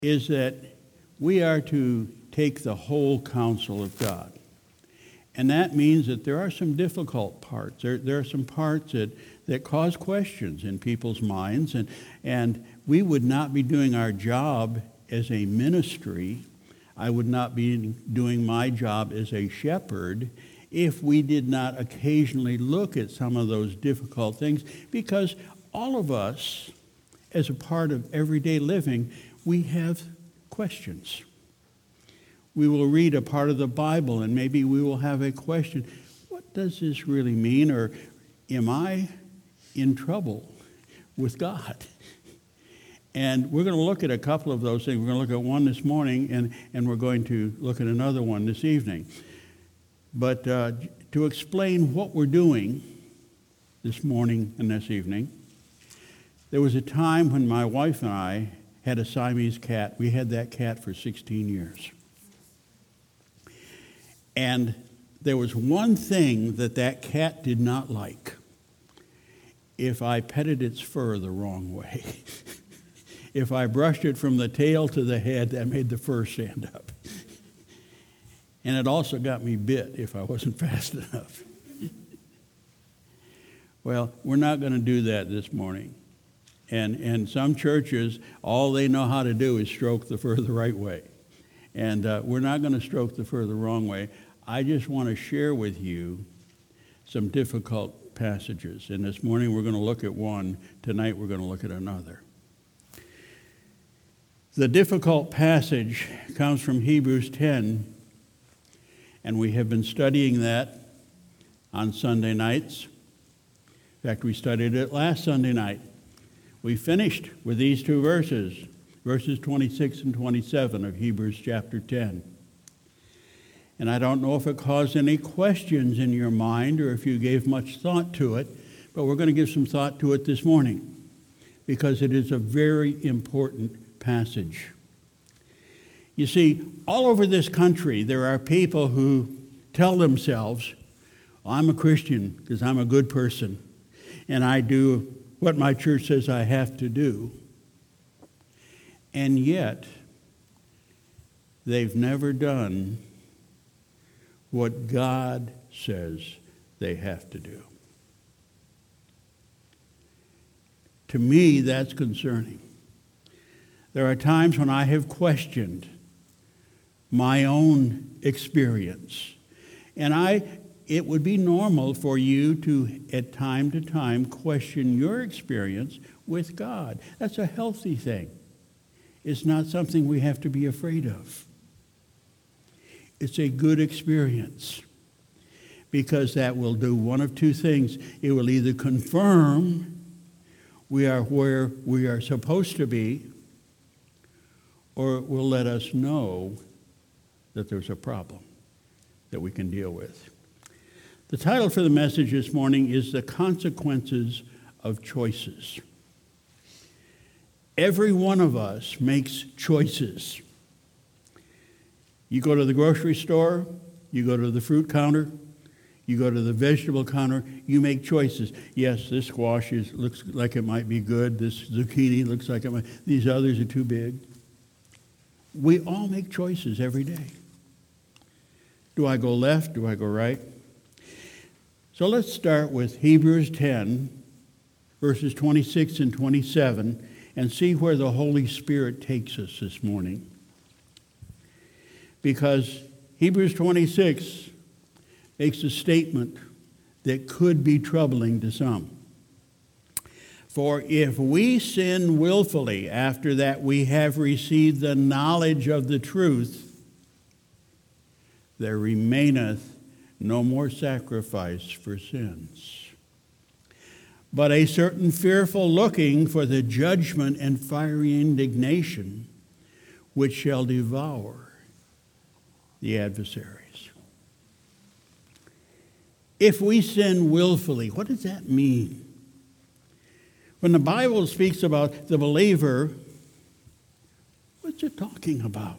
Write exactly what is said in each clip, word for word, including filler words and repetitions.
is that we are to take the whole counsel of God. And that means that there are some difficult parts. There, there are some parts that, that cause questions in people's minds. And, and we would not be doing our job as a ministry. I would not be doing my job as a shepherd if we did not occasionally look at some of those difficult things. Because all of us, as a part of everyday living, we have questions. We will read a part of the Bible and maybe we will have a question. What does this really mean? Or am I in trouble with God? And we're going to look at a couple of those things. We're going to look at one this morning and, and we're going to look at another one this evening. But uh, to explain what we're doing this morning and this evening, there was a time when my wife and I had a Siamese cat. We had that cat for sixteen years. And there was one thing that that cat did not like: if I petted its fur the wrong way. If I brushed it from the tail to the head, that made the fur stand up. And it also got me bit if I wasn't fast enough. Well, we're not going to do that this morning. And, and some churches, all they know how to do is stroke the fur the right way. And uh, we're not going to stroke the fur the wrong way. I just want to share with you some difficult passages. And this morning we're going to look at one. Tonight we're going to look at another. The difficult passage comes from Hebrews ten. And we have been studying that on Sunday nights. In fact, we studied it last Sunday night. We finished with these two verses, verses twenty-six and twenty-seven of Hebrews chapter ten. And I don't know if it caused any questions in your mind or if you gave much thought to it, but we're going to give some thought to it this morning because it is a very important passage. You see, all over this country, there are people who tell themselves, I'm a Christian because I'm a good person, and I do what my church says I have to do. And yet, they've never done what God says they have to do. To me, that's concerning. There are times when I have questioned my own experience. And I, it would be normal for you to, at time to time, question your experience with God. That's a healthy thing. It's not something we have to be afraid of. It's a good experience because that will do one of two things. It will either confirm we are where we are supposed to be, or it will let us know that there's a problem that we can deal with. The title for the message this morning is The Consequences of Choices. Every one of us makes choices. You go to the grocery store, you go to the fruit counter, you go to the vegetable counter, you make choices. Yes, this squash is, looks like it might be good. This zucchini looks like it might, these others are too big. We all make choices every day. Do I go left? Do I go right? So let's start with Hebrews ten, verses twenty-six and twenty-seven, and see where the Holy Spirit takes us this morning. Because Hebrews twenty-six makes a statement that could be troubling to some. For if we sin willfully after that we have received the knowledge of the truth, there remaineth no more sacrifice for sins, but a certain fearful looking for the judgment and fiery indignation which shall devour the adversaries. If we sin willfully, what does that mean? When the Bible speaks about the believer, what's it talking about?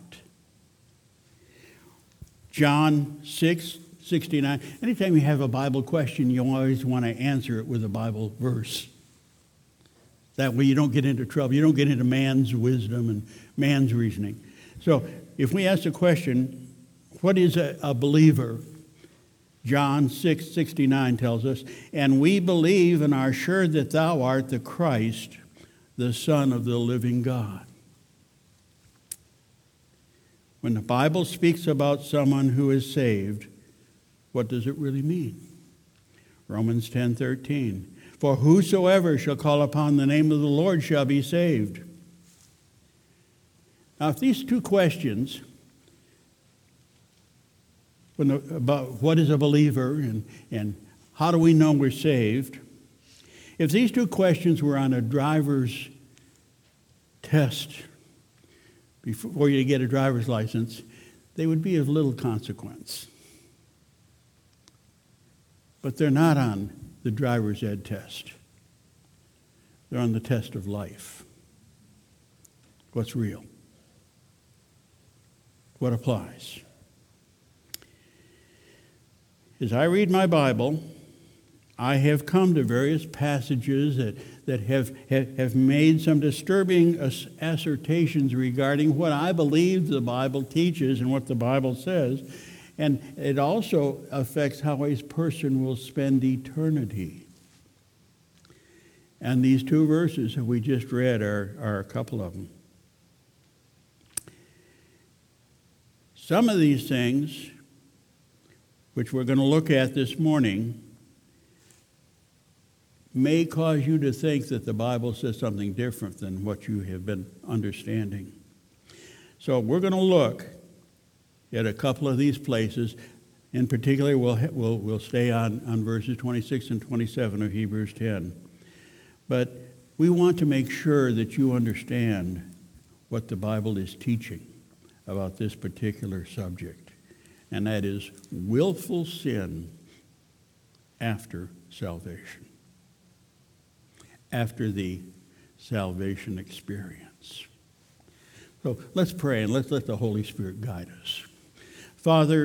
John six sixty-nine. Anytime you have a Bible question, you always want to answer it with a Bible verse. That way you don't get into trouble. You don't get into man's wisdom and man's reasoning. So if we ask the question, what is a, a believer? John six sixty-nine tells us, and we believe and are sure that thou art the Christ, the Son of the living God. When the Bible speaks about someone who is saved, what does it really mean? Romans ten thirteen. For whosoever shall call upon the name of the Lord shall be saved. Now, if these two questions, when the, about what is a believer and, and how do we know we're saved, if these two questions were on a driver's test before you get a driver's license, they would be of little consequence. But they're not on the driver's ed test. They're on the test of life. What's real? What applies? As I read my Bible, I have come to various passages that, that have, have, have made some disturbing assertions regarding what I believe the Bible teaches and what the Bible says. And it also affects how a person will spend eternity. And these two verses that we just read are, are a couple of them. Some of these things, which we're going to look at this morning, may cause you to think that the Bible says something different than what you have been understanding. So we're going to look at a couple of these places. In particular, we'll, we'll, we'll stay on, on verses twenty-six and twenty-seven of Hebrews ten. But we want to make sure that you understand what the Bible is teaching about this particular subject, and that is willful sin after salvation, after the salvation experience. So let's pray and let's let the Holy Spirit guide us. Father,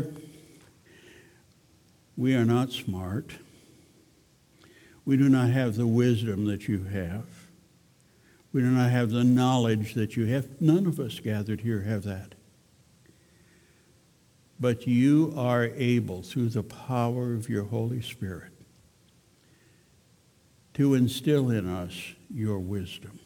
we are not smart. We do not have the wisdom that you have. We do not have the knowledge that you have. None of us gathered here have that. But you are able, through the power of your Holy Spirit, to instill in us your wisdom.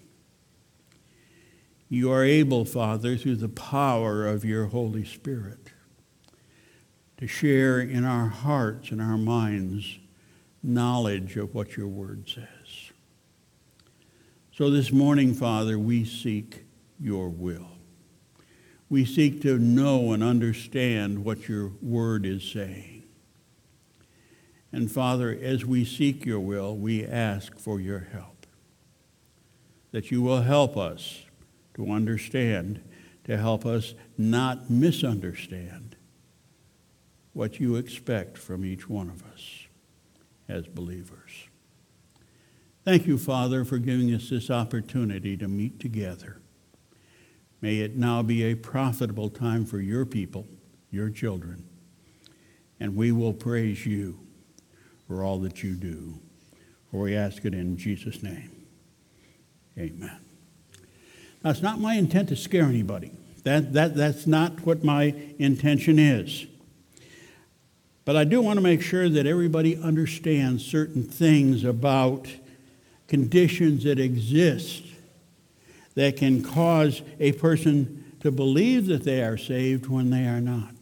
You are able, Father, through the power of your Holy Spirit, to share in our hearts and our minds knowledge of what your word says. So this morning, Father, we seek your will. We seek to know and understand what your word is saying. And Father, as we seek your will, we ask for your help, that you will help us to understand, to help us not misunderstand what you expect from each one of us as believers. Thank you, Father, for giving us this opportunity to meet together. May it now be a profitable time for your people, your children, and we will praise you for all that you do. For we ask it in Jesus' name. Amen. Now, it's not my intent to scare anybody. That, that, that's not what my intention is. But I do want to make sure that everybody understands certain things about conditions that exist that can cause a person to believe that they are saved when they are not.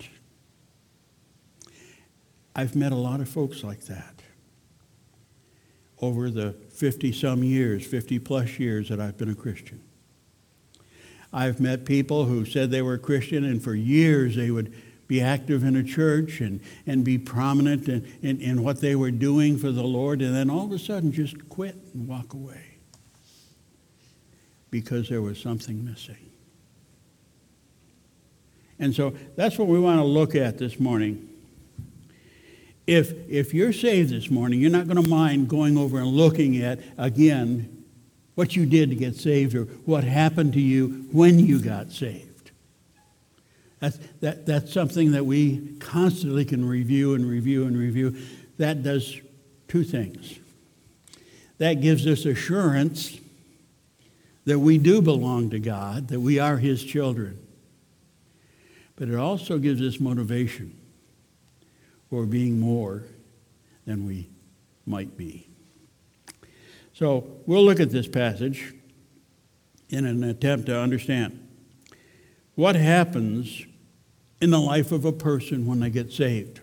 I've met a lot of folks like that over the fifty-some years, fifty-plus years that I've been a Christian. I've met people who said they were Christian, and for years they would be active in a church and, and be prominent in, in, in what they were doing for the Lord, and then all of a sudden just quit and walk away because there was something missing. And so that's what we want to look at this morning. If, if you're saved this morning, you're not going to mind going over and looking at, again, what you did to get saved or what happened to you when you got saved. That's, that, that's something that we constantly can review and review and review. That does two things. That gives us assurance that we do belong to God, that we are His children. But it also gives us motivation for being more than we might be. So we'll look at this passage in an attempt to understand what happens in the life of a person when they get saved.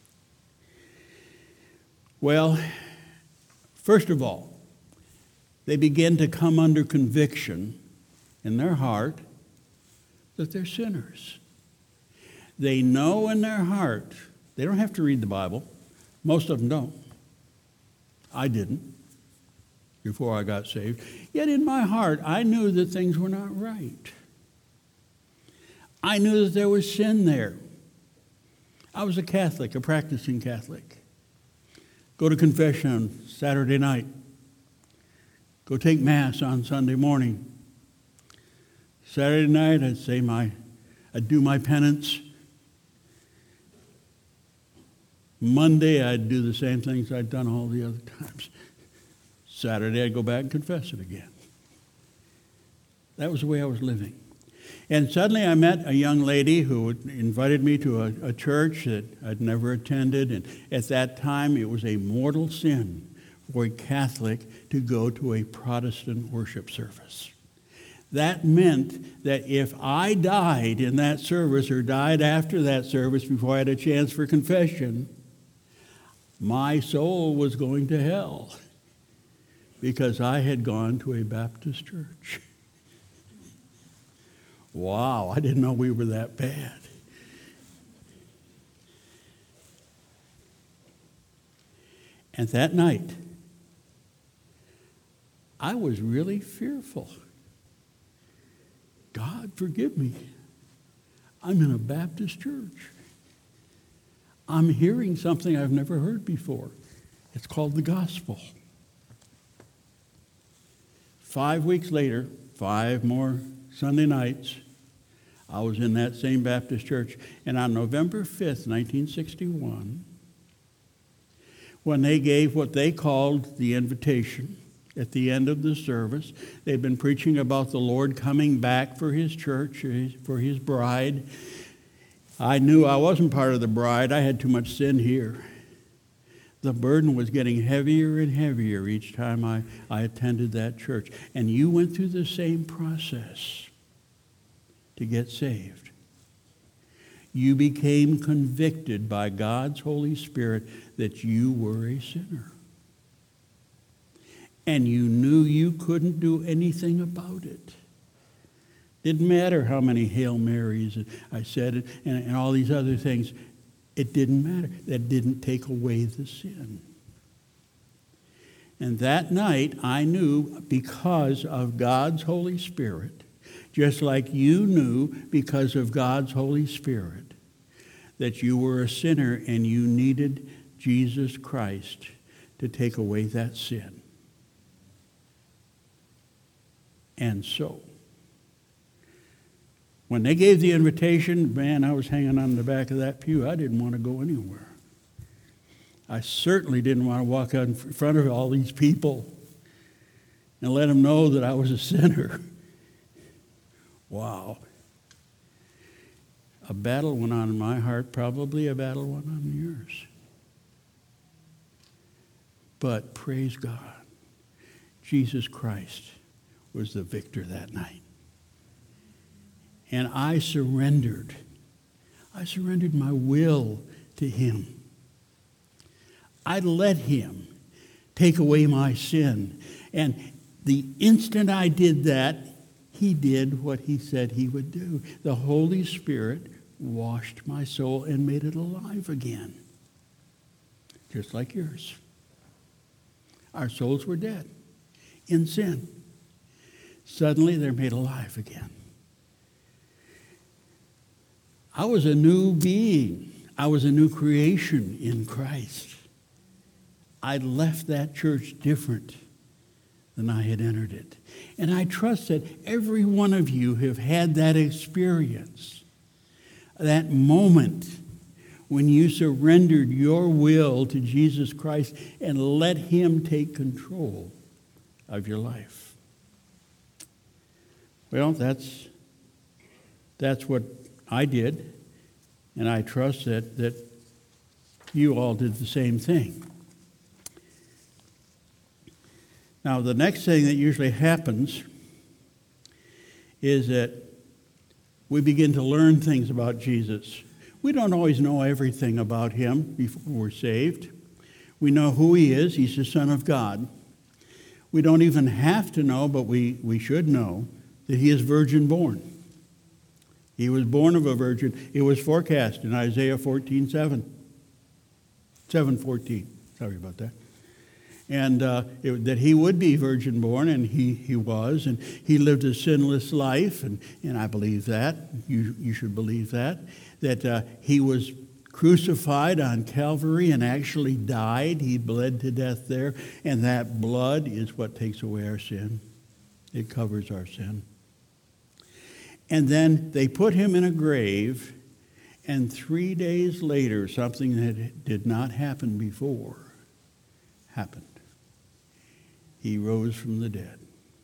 Well, first of all, they begin to come under conviction in their heart that they're sinners. They know in their heart, they don't have to read the Bible. Most of them don't. I didn't before I got saved. Yet in my heart, I knew that things were not right. I knew that there was sin there. I was a Catholic, a practicing Catholic. Go to confession on Saturday night. Go take Mass on Sunday morning. Saturday night, I'd say my, I'd do my penance. Monday, I'd do the same things I'd done all the other times. Saturday, I'd go back and confess it again. That was the way I was living. And suddenly I met a young lady who invited me to a, a church that I'd never attended. And at that time, it was a mortal sin for a Catholic to go to a Protestant worship service. That meant that if I died in that service or died after that service before I had a chance for confession, my soul was going to hell because I had gone to a Baptist church. Wow, I didn't know we were that bad. And that night, I was really fearful. God, forgive me. I'm in a Baptist church. I'm hearing something I've never heard before. It's called the gospel. Five weeks later, five more Sunday nights, I was in that same Baptist church. And on November fifth, nineteen sixty-one, when they gave what they called the invitation at the end of the service, they'd been preaching about the Lord coming back for His church, for His bride. I knew I wasn't part of the bride. I had too much sin here. The burden was getting heavier and heavier each time I, I attended that church. And you went through the same process to get saved. You became convicted by God's Holy Spirit that you were a sinner. And you knew you couldn't do anything about it. Didn't matter how many Hail Marys I said and, and all these other things. It didn't matter. That didn't take away the sin. And that night I knew because of God's Holy Spirit, just like you knew because of God's Holy Spirit, that you were a sinner and you needed Jesus Christ to take away that sin. And so, when they gave the invitation, man, I was hanging on the back of that pew. I didn't want to go anywhere. I certainly didn't want to walk out in front of all these people and let them know that I was a sinner. Wow. A battle went on in my heart, probably a battle went on in yours. But praise God, Jesus Christ was the victor that night. And I surrendered. I surrendered my will to Him. I let Him take away my sin. And the instant I did that, He did what He said He would do. The Holy Spirit washed my soul and made it alive again. Just like yours. Our souls were dead in sin. Suddenly they're made alive again. I was a new being. I was a new creation in Christ. I left that church different than I had entered it. And I trust that every one of you have had that experience, that moment when you surrendered your will to Jesus Christ and let Him take control of your life. Well, that's that's what I did, and I trust that, that you all did the same thing. Now, the next thing that usually happens is that we begin to learn things about Jesus. We don't always know everything about him before we're saved. We know who he is. He's the Son of God. We don't even have to know, but we, we should know that he is virgin born. He was born of a virgin. It was forecast in Isaiah fourteen seven. seven fourteen. Sorry about that. And uh, it, that he would be virgin born, and he, he was, and he lived a sinless life, and, and I believe that. You, you should believe that. That uh, he was crucified on Calvary and actually died. He bled to death there, and that blood is what takes away our sin. It covers our sin. And then they put him in a grave, and three days later, something that did not happen before happened. He rose from the dead.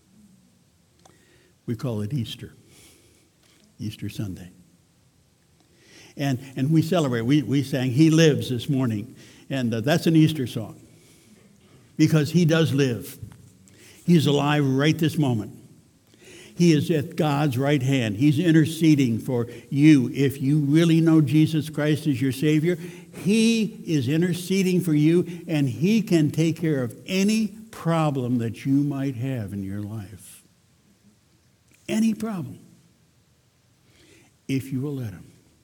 We call it Easter, Easter Sunday. And and we celebrate. We, we sang He Lives this morning, and uh, that's an Easter song because he does live. He's alive right this moment. He is at God's right hand. He's interceding for you. If you really know Jesus Christ as your Savior, he is interceding for you, and he can take care of any problem that you might have in your life. Any problem, if you will let him.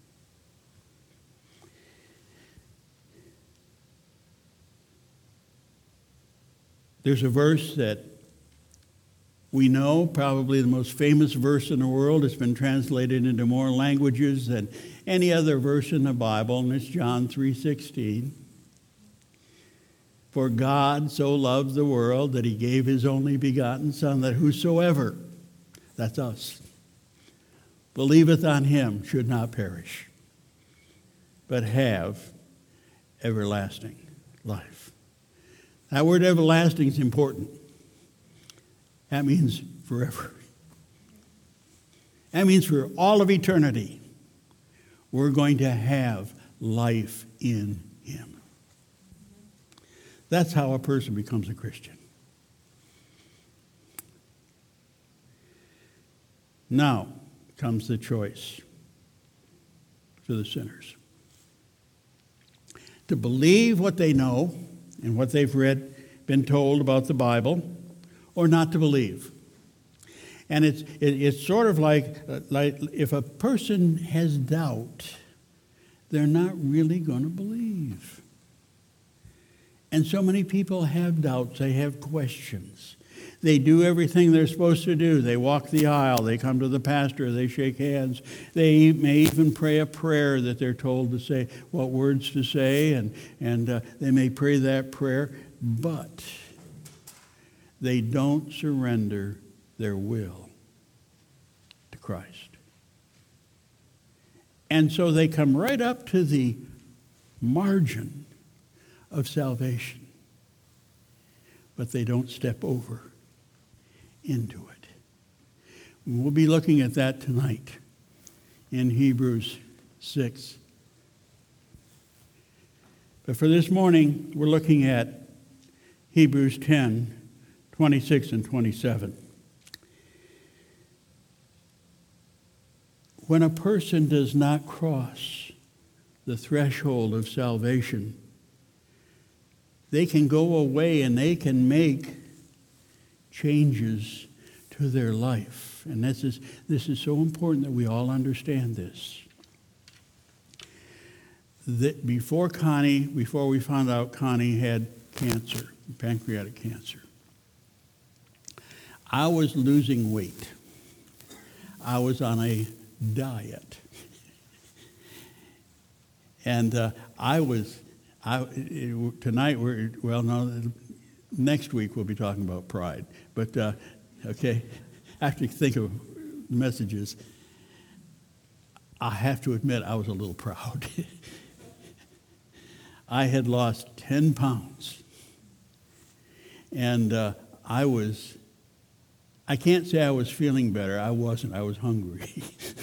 There's a verse that we know, probably the most famous verse in the world. It's been translated into more languages than any other verse in the Bible, and it's John three sixteen. For God so loved the world that he gave his only begotten Son, that whosoever, that's us, believeth on him should not perish, but have everlasting life. That word everlasting is important. That means forever. That means for all of eternity, we're going to have life in him. That's how a person becomes a Christian. Now comes the choice for the sinners. To believe what they know and what they've read, been told about the Bible, or not to believe. And it's it, it's sort of like, like if a person has doubt, they're not really going to believe. And so many people have doubts. They have questions. They do everything they're supposed to do. They walk the aisle. They come to the pastor. They shake hands. They may even pray a prayer that they're told to say, what words to say, and, and uh, they may pray that prayer. But they don't surrender their will to Christ. And so they come right up to the margin of salvation, but they don't step over into it. We'll be looking at that tonight in Hebrews six. But for this morning, we're looking at Hebrews ten, twenty-six and twenty-seven. When a person does not cross the threshold of salvation, they can go away and they can make changes to their life. And this is, this is so important that we all understand this. That before Connie, before we found out Connie had cancer, pancreatic cancer, I was losing weight. I was on a diet. And uh, I was, I, it, tonight, we're, well, no, next week we'll be talking about pride. But, uh, okay, I have to think of messages. I have to admit I was a little proud. I had lost ten pounds. And uh, I was I can't say I was feeling better. I wasn't. I was hungry.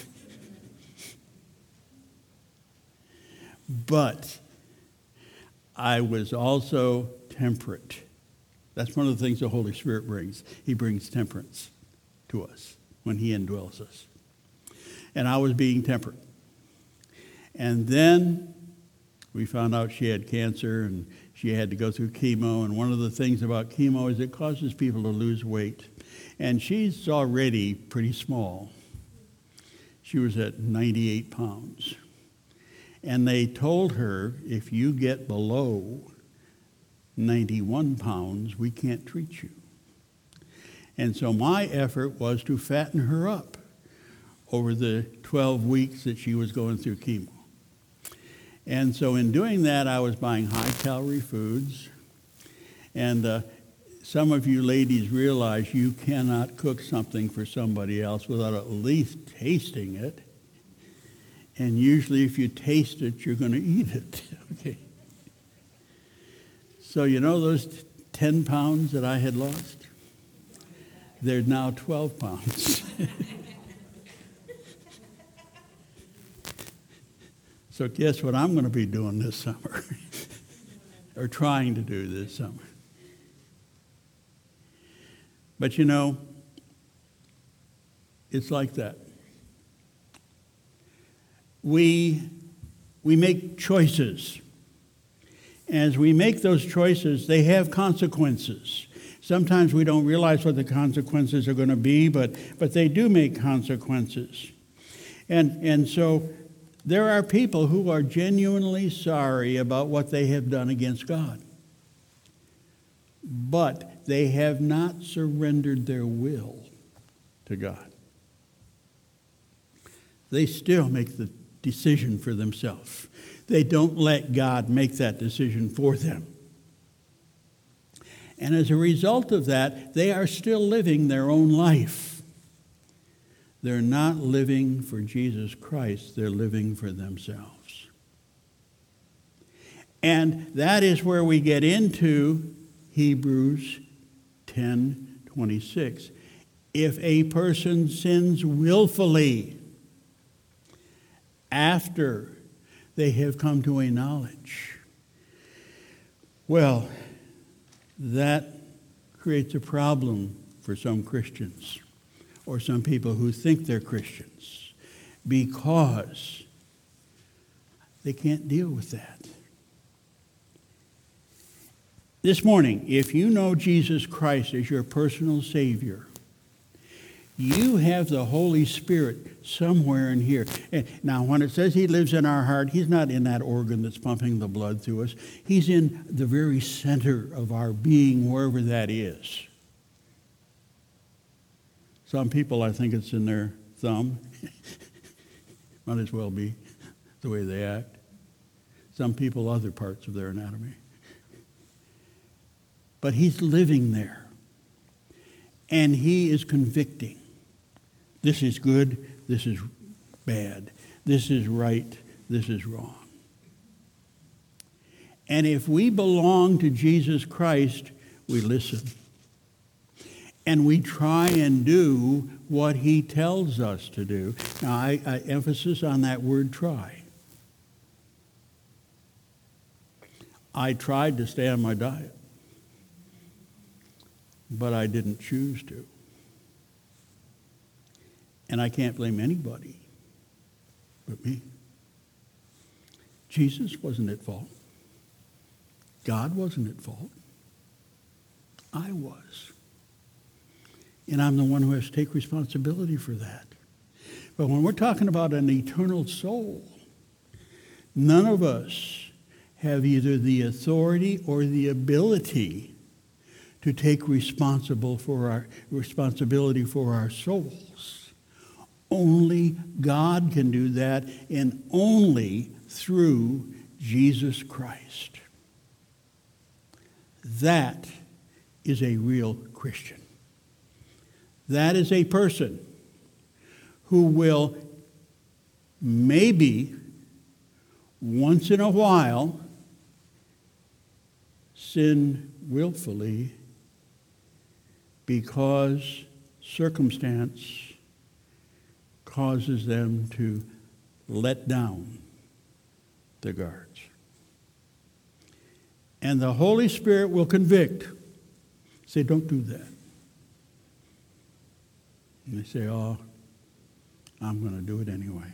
But I was also temperate. That's one of the things the Holy Spirit brings. He brings temperance to us when he indwells us. And I was being temperate. And then we found out she had cancer and she had to go through chemo. And one of the things about chemo is it causes people to lose weight. And she's already pretty small. She was at ninety-eight pounds. And they told her, if you get below ninety-one pounds, we can't treat you. And so my effort was to fatten her up over the twelve weeks that she was going through chemo. And so in doing that, I was buying high-calorie foods. And uh, some of you ladies realize you cannot cook something for somebody else without at least tasting it. And usually if you taste it, you're going to eat it. Okay. So you know those ten pounds that I had lost? They're now twelve pounds. So guess what I'm going to be doing this summer? Or trying to do this summer. But you know, it's like that. We, we make choices. As we make those choices, they have consequences. Sometimes we don't realize what the consequences are going to be, but, but they do make consequences. And, and so there are people who are genuinely sorry about what they have done against God. But they have not surrendered their will to God. They still make the decision for themselves. They don't let God make that decision for them. And as a result of that, they are still living their own life. They're not living for Jesus Christ. They're living for themselves. And that is where we get into Hebrews ten twenty-six. If a person sins willfully after they have come to a knowledge, well, that creates a problem for some Christians or some people who think they're Christians because they can't deal with that. This morning, if you know Jesus Christ as your personal Savior, you have the Holy Spirit somewhere in here. And now, when it says he lives in our heart, he's not in that organ that's pumping the blood through us. He's in the very center of our being, wherever that is. Some people, I think it's in their thumb. Might as well be the way they act. Some people, other parts of their anatomy. But he's living there. And he is convicting. This is good. This is bad. This is right. This is wrong. And if we belong to Jesus Christ, we listen. And we try and do what he tells us to do. Now, I, I emphasis on that word try. I tried to stay on my diet, but I didn't choose to. And I can't blame anybody but me. Jesus wasn't at fault. God wasn't at fault. I was. And I'm the one who has to take responsibility for that. But when we're talking about an eternal soul, none of us have either the authority or the ability to take responsible for our responsibility for our souls. Only God can do that, and only through Jesus Christ. That is a real Christian. That is a person who will maybe once in a while sin willfully because circumstance causes them to let down the guards. And the Holy Spirit will convict. Say, don't do that. And they say, oh, I'm going to do it anyway.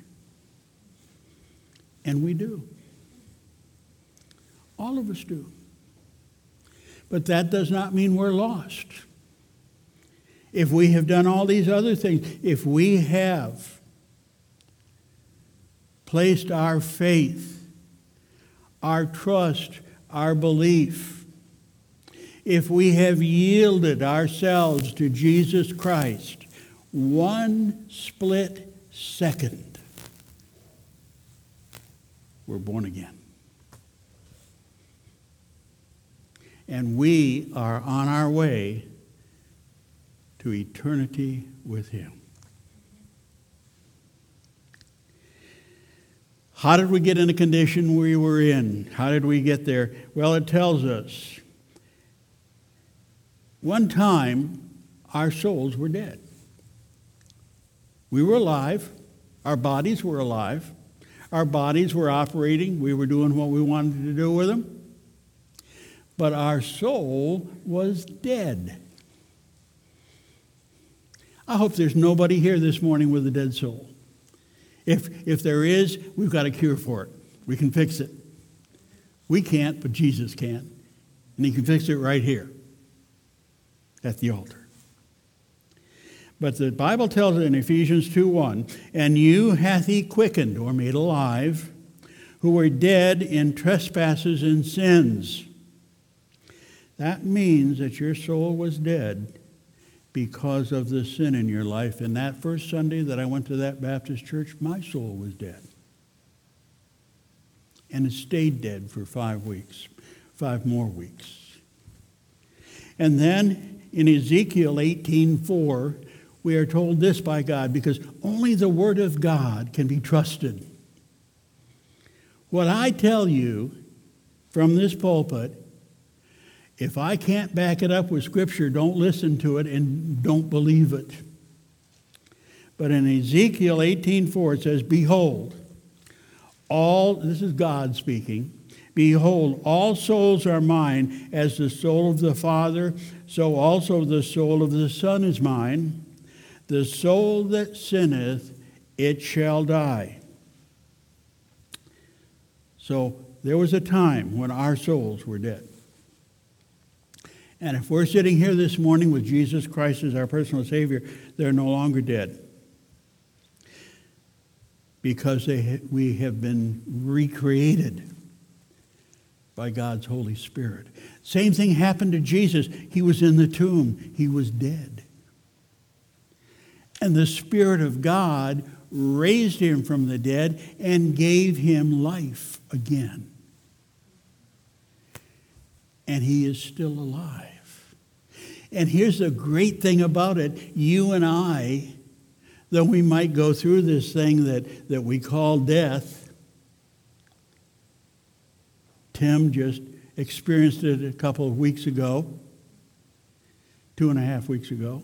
And we do. All of us do. But that does not mean we're lost. If we have done all these other things, if we have placed our faith, our trust, our belief, if we have yielded ourselves to Jesus Christ, one split second, we're born again. And we are on our way to eternity with Him. How did we get in the condition we were in? How did we get there? Well, it tells us. One time, our souls were dead. We were alive. Our bodies were alive. Our bodies were operating. We were doing what we wanted to do with them. But our soul was dead. I hope there's nobody here this morning with a dead soul. If, if there is, we've got a cure for it. We can fix it. We can't, but Jesus can. And He can fix it right here at the altar. But the Bible tells it in Ephesians two one, and you hath He quickened, or made alive, who were dead in trespasses and sins. That means that your soul was dead because of the sin in your life. And that first Sunday that I went to that Baptist church, my soul was dead. And it stayed dead for five weeks, five more weeks. And then in Ezekiel eighteen four, we are told this by God, because only the Word of God can be trusted. What I tell you from this pulpit, if I can't back it up with Scripture, don't listen to it and don't believe it. But in Ezekiel eighteen four, it says, behold, all, this is God speaking, behold, all souls are mine, as the soul of the Father, so also the soul of the Son is mine. The soul that sinneth, it shall die. So there was a time when our souls were dead. And if we're sitting here this morning with Jesus Christ as our personal Savior, they're no longer dead. Because they ha- we have been recreated by God's Holy Spirit. Same thing happened to Jesus. He was in the tomb. He was dead. And the Spirit of God raised Him from the dead and gave Him life again. And He is still alive. And here's the great thing about it. You and I, though we might go through this thing that, that we call death, Tim just experienced it a couple of weeks ago, two and a half weeks ago.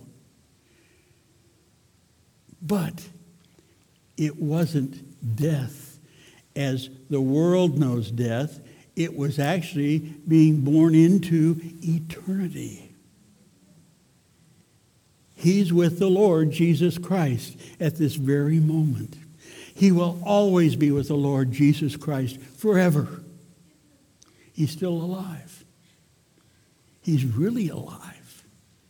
But it wasn't death as the world knows death. It was actually being born into eternity. He's with the Lord Jesus Christ at this very moment. He will always be with the Lord Jesus Christ forever. He's still alive. He's really alive.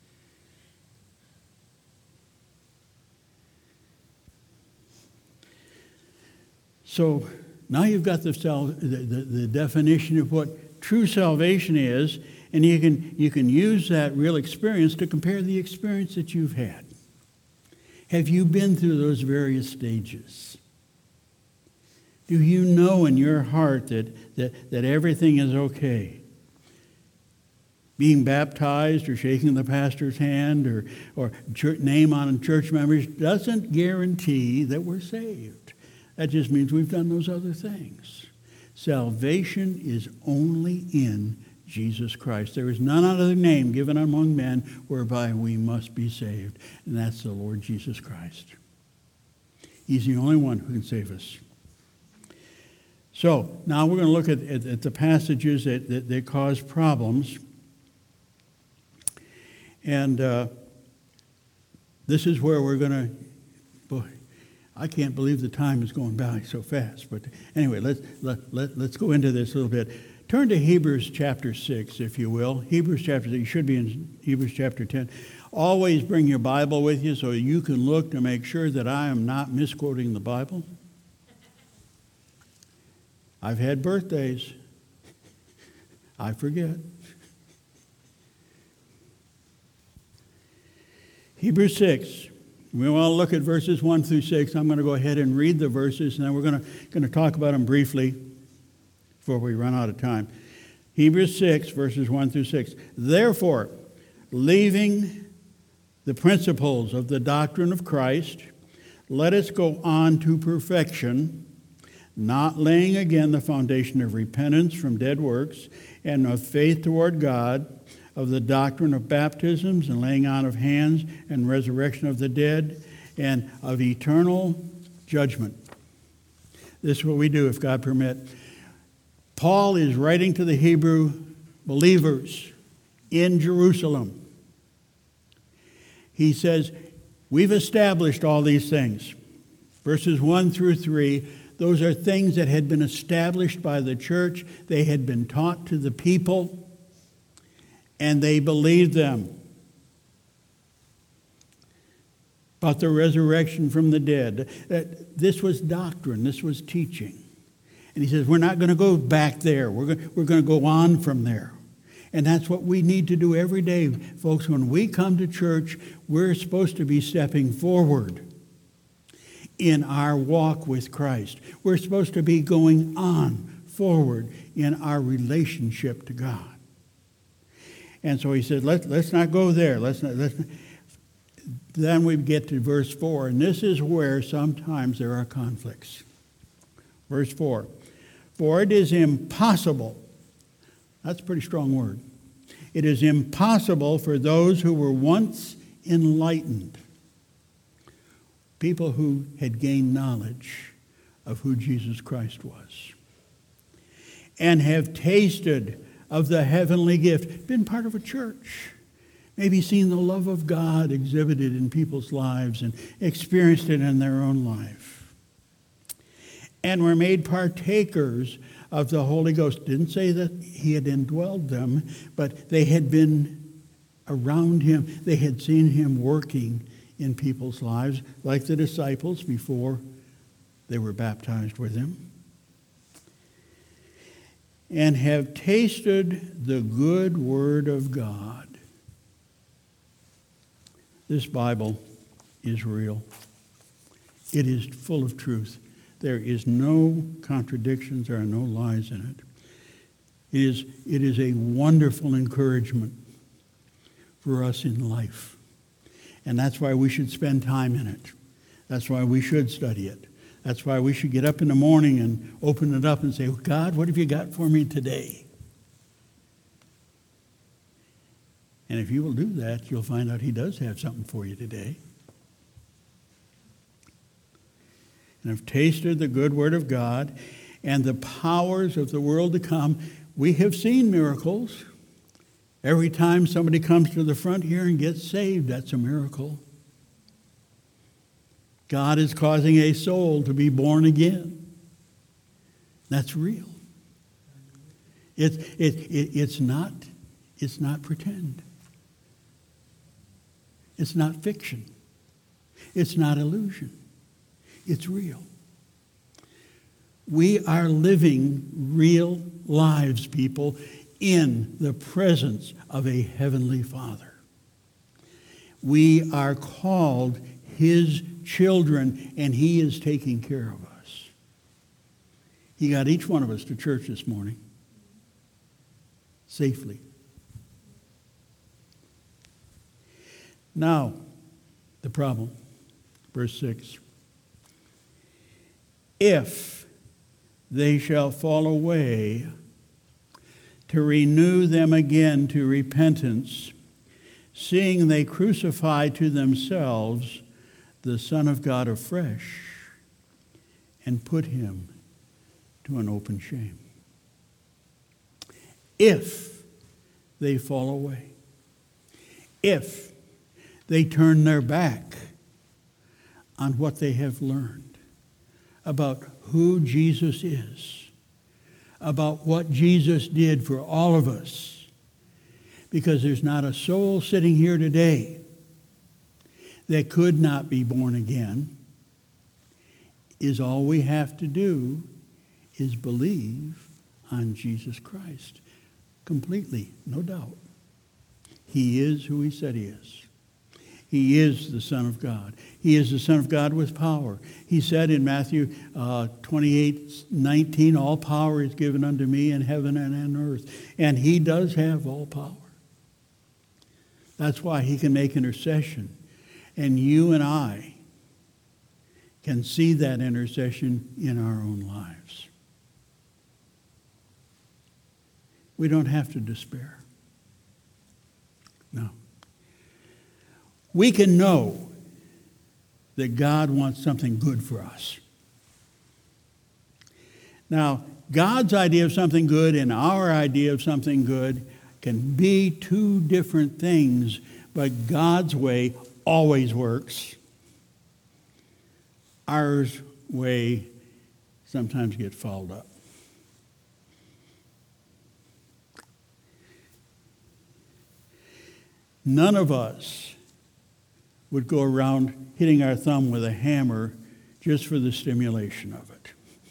So now you've got the, the, the, the definition of what true salvation is, and you can, you can use that real experience to compare the experience that you've had. Have you been through those various stages? Do you know in your heart that, that, that everything is okay? Being baptized or shaking the pastor's hand or, or church, name on church members doesn't guarantee that we're saved. That just means we've done those other things. Salvation is only in Jesus Christ. There is none other name given among men whereby we must be saved, and that's the Lord Jesus Christ. He's the only one who can save us. So, now we're going to look at, at, at the passages that, that, that cause problems. And uh, this is where we're going to, boy, I can't believe the time is going by so fast. But anyway, let's, let, let, let's go into this a little bit. Turn to Hebrews chapter six, if you will. Hebrews chapter six, you should be in Hebrews chapter ten. Always bring your Bible with you so you can look to make sure that I am not misquoting the Bible. I've had birthdays. I forget. Hebrews six. We want to look at verses one through six. I'm going to go ahead and read the verses, and then we're going to, going to talk about them briefly before we run out of time. Hebrews six, verses one through six. Therefore, leaving the principles of the doctrine of Christ, let us go on to perfection, not laying again the foundation of repentance from dead works and of faith toward God, of the doctrine of baptisms and laying on of hands and resurrection of the dead, and of eternal judgment. This is what we do if God permit. Paul is writing to the Hebrew believers in Jerusalem. He says, we've established all these things. Verses one through three, those are things that had been established by the church. They had been taught to the people, and they believed them. About the resurrection from the dead. This was doctrine. This was teaching. And he says, we're not going to go back there. We're going, we're going to go on from there. And that's what we need to do every day. Folks, when we come to church, we're supposed to be stepping forward in our walk with Christ. We're supposed to be going on forward in our relationship to God. And so he said, Let, let's not go there. Let's not, let's not. Then we get to verse four, and this is where sometimes there are conflicts. Verse four, for it is impossible. That's a pretty strong word. It is impossible for those who were once enlightened, people who had gained knowledge of who Jesus Christ was, and have tasted of the heavenly gift, been part of a church, maybe seen the love of God exhibited in people's lives and experienced it in their own life, and were made partakers of the Holy Ghost. Didn't say that he had indwelled them, but they had been around him. They had seen him working in people's lives, like the disciples before they were baptized with him. And have tasted the good word of God. This Bible is real. It is full of truth. There is no contradictions. There are no lies in it. It is, it is a wonderful encouragement for us in life. And that's why we should spend time in it. That's why we should study it. That's why we should get up in the morning and open it up and say, God, what have you got for me today? And if you will do that, you'll find out he does have something for you today. And have tasted the good word of God and the powers of the world to come. We have seen miracles. Every time somebody comes to the front here and gets saved, that's a miracle. God is causing a soul to be born again. That's real. It, it, it, it's not, it's not pretend. It's not fiction. It's not illusion. It's real. We are living real lives, people, in the presence of a heavenly Father. We are called his children, and he is taking care of us. He got each one of us to church this morning safely. Now, the problem, verse six. If they shall fall away, to renew them again to repentance, seeing they crucify to themselves the Son of God afresh and put him to an open shame. If they fall away, if they turn their back on what they have learned about who Jesus is, about what Jesus did for all of us, because there's not a soul sitting here today that could not be born again, is all we have to do is believe on Jesus Christ. Completely, no doubt. He is who he said he is. He is the Son of God. He is the Son of God with power. He said in Matthew uh, twenty-eight nineteen, all power is given unto me in heaven and on earth. And he does have all power. That's why he can make intercession. And you and I can see that intercession in our own lives. We don't have to despair. No. We can know that God wants something good for us. Now, God's idea of something good and our idea of something good can be two different things, but God's way always works. Ours way sometimes gets fouled up. None of us would go around hitting our thumb with a hammer just for the stimulation of it,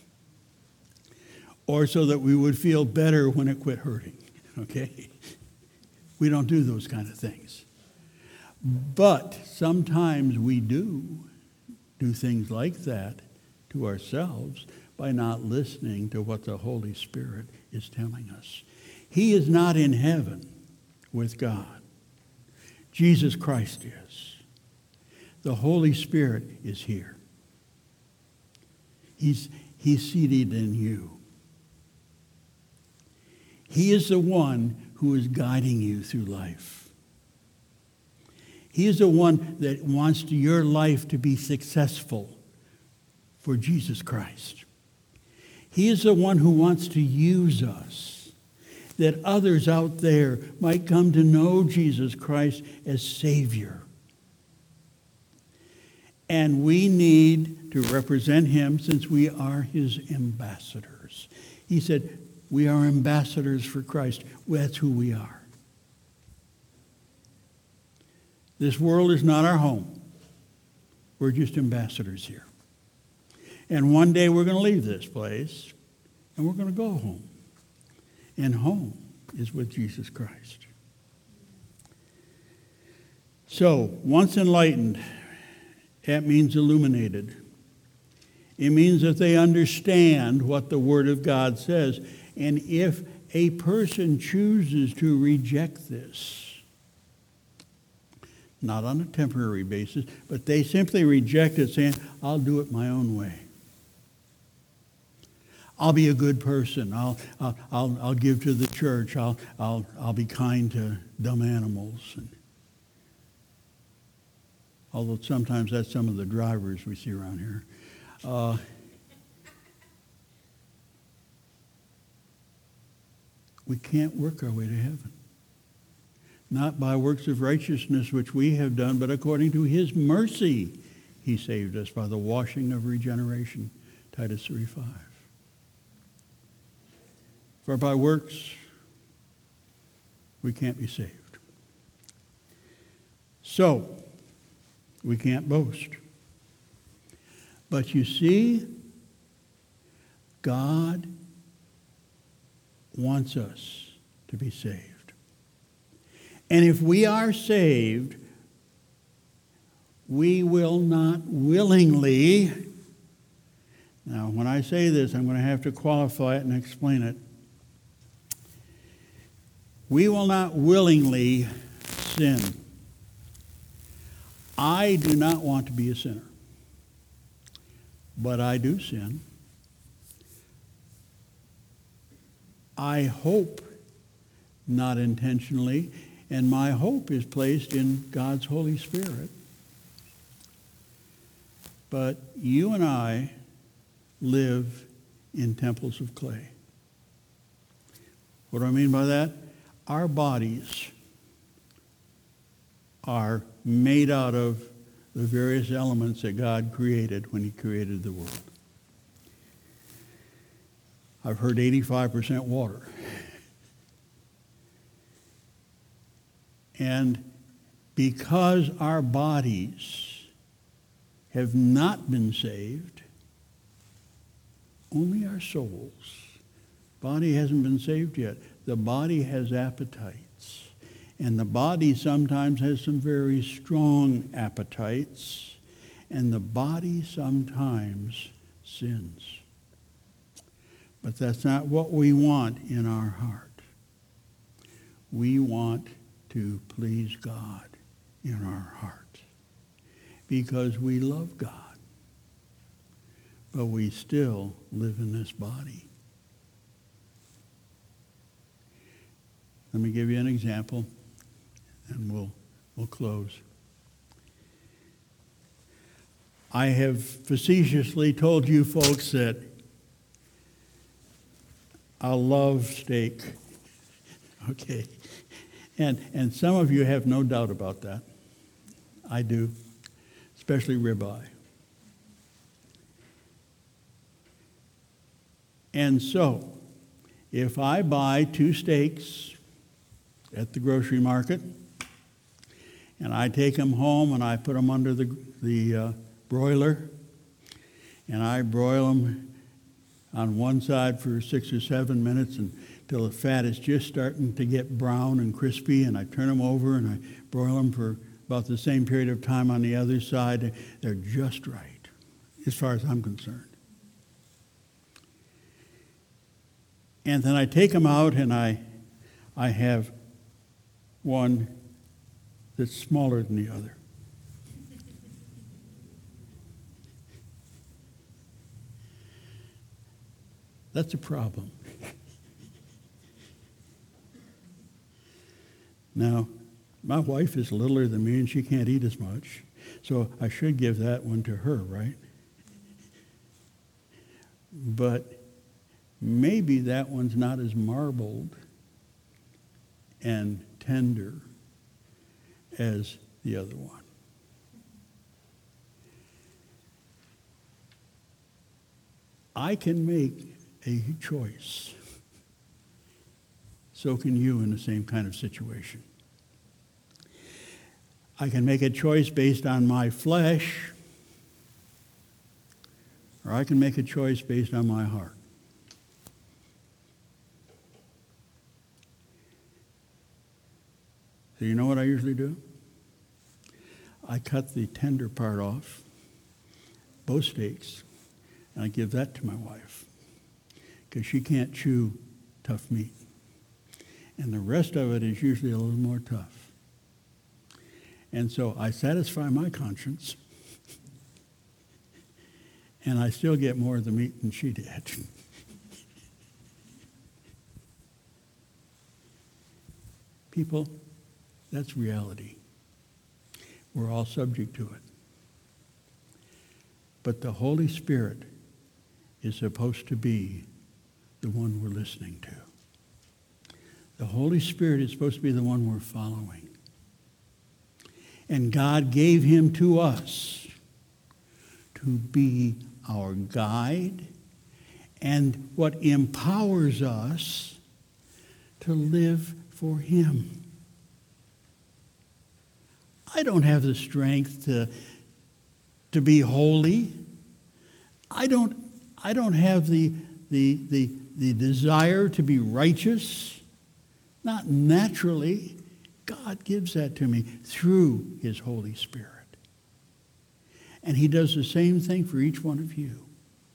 or so that we would feel better when it quit hurting, okay? We don't do those kind of things. But sometimes we do do things like that to ourselves by not listening to what the Holy Spirit is telling us. He is not in heaven with God. Jesus Christ is. The Holy Spirit is here. He's, he's seated in you. He is the one who is guiding you through life. He is the one that wants to, your life to be successful for Jesus Christ. He is the one who wants to use us, that others out there might come to know Jesus Christ as Savior. And we need to represent him since we are his ambassadors. He said, we are ambassadors for Christ. Well, that's who we are. This world is not our home. We're just ambassadors here. And one day we're going to leave this place and we're going to go home. And home is with Jesus Christ. So, once enlightened, that means illuminated. It means that they understand what the Word of God says. And if a person chooses to reject this, not on a temporary basis, but they simply reject it saying, I'll do it my own way. I'll be a good person. I'll, I'll, I'll, I'll give to the church. I'll, I'll, I'll be kind to dumb animals. And although sometimes that's some of the drivers we see around here. Uh, we can't work our way to heaven. Not by works of righteousness which we have done, but according to his mercy he saved us by the washing of regeneration. Titus three five. For by works, we can't be saved. So, we can't boast. But you see, God wants us to be saved. And if we are saved, we will not willingly. Now, when I say this, I'm going to have to qualify it and explain it. We will not willingly sin. I do not want to be a sinner, but I do sin. I hope not intentionally, and my hope is placed in God's Holy Spirit. But you and I live in temples of clay. What do I mean by that? Our bodies are made out of the various elements that God created when he created the world. I've heard eighty-five percent water. And because our bodies have not been saved, only our souls. Body hasn't been saved yet. The body has appetites. And the body sometimes has some very strong appetites. And the body sometimes sins. But that's not what we want in our heart. We want to please God in our heart because we love God. But we still live in this body. Let me give you an example, and we'll, we'll close. I have facetiously told you folks that I love steak. Okay. And, and some of you have no doubt about that. I do, especially ribeye. And so, if I buy two steaks at the grocery market, and I take them home and I put them under the, the uh, broiler, and I broil them on one side for six or seven minutes until the fat is just starting to get brown and crispy, and I turn them over and I broil them for about the same period of time on the other side. They're just right, as far as I'm concerned. And then I take them out and I, I have one that's smaller than the other. That's a problem. Now, my wife is littler than me and she can't eat as much, so I should give that one to her, right? But maybe that one's not as marbled and tender as the other one. I can make a choice. So can you in the same kind of situation. I can make a choice based on my flesh, or I can make a choice based on my heart. So you know what I usually do? I cut the tender part off, both steaks, and I give that to my wife because she can't chew tough meat. And the rest of it is usually a little more tough. And so I satisfy my conscience, and I still get more of the meat than she did. People, that's reality. We're all subject to it. But the Holy Spirit is supposed to be the one we're listening to. The Holy Spirit is supposed to be the one we're following. And God gave him to us to be our guide and what empowers us to live for him. I don't have the strength to, to be holy. I don't, I don't have the, the, the, the desire to be righteous. Not naturally. God gives that to me through his Holy Spirit. And he does the same thing for each one of you.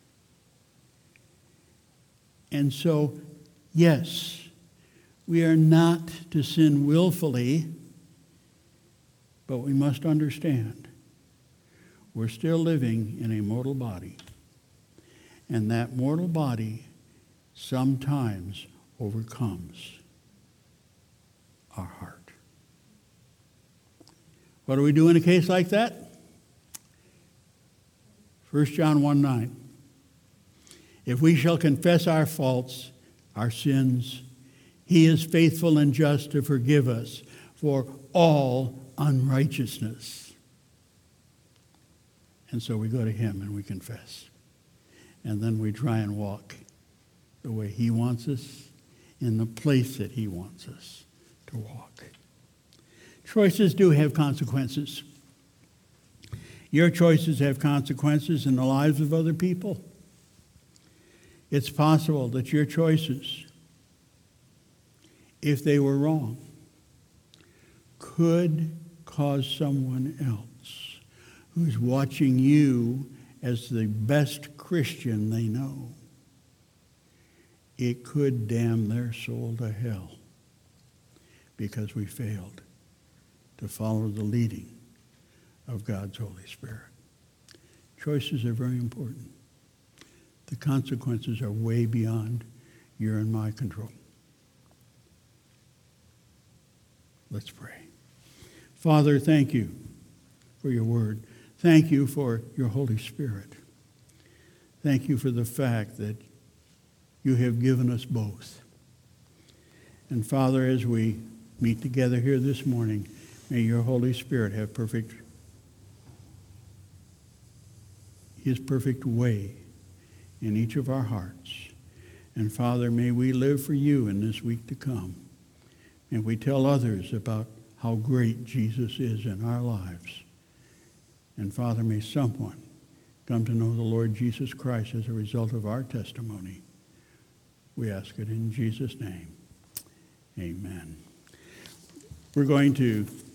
And so, yes, we are not to sin willfully, but we must understand we're still living in a mortal body. And that mortal body sometimes overcomes our heart. What do we do in a case like that? First John one nine. If we shall confess our faults, our sins, he is faithful and just to forgive us for all unrighteousness. And so we go to him and we confess. And then we try and walk the way he wants us, in the place that he wants us to walk. Choices do have consequences. Your choices have consequences in the lives of other people. It's possible that your choices, if they were wrong, could cause someone else who's watching you as the best Christian they know, it could damn their soul to hell because we failed to follow the leading of God's Holy Spirit. Choices are very important. The consequences are way beyond your and my control. Let's pray. Father, thank you for your word. Thank you for your Holy Spirit. Thank you for the fact that you have given us both. And Father, as we meet together here this morning, may your Holy Spirit have perfect, his perfect way in each of our hearts. And Father, may we live for you in this week to come. And we tell others about how great Jesus is in our lives. And Father, may someone come to know the Lord Jesus Christ as a result of our testimony. We ask it in Jesus' name. Amen. We're going to